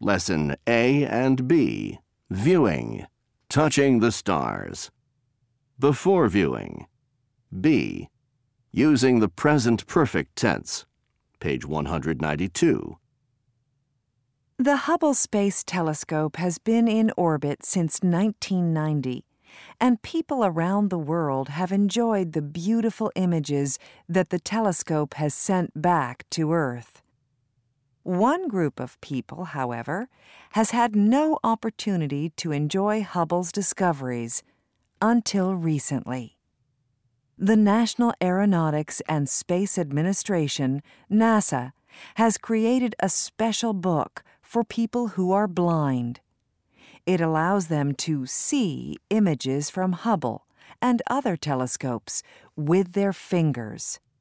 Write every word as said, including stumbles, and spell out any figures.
Lesson A and B. Viewing. Touching the stars. Before viewing. B. Using the present perfect tense. Page one hundred ninety-two. The Hubble Space Telescope has been in orbit since nineteen ninety, and people around the world have enjoyed the beautiful images that the telescope has sent back to Earth. One group of people, however, has had no opportunity to enjoy Hubble's discoveries until recently. The National Aeronautics and Space Administration, NASA, has created a special book for people who are blind. It allows them to see images from Hubble and other telescopes with their fingers.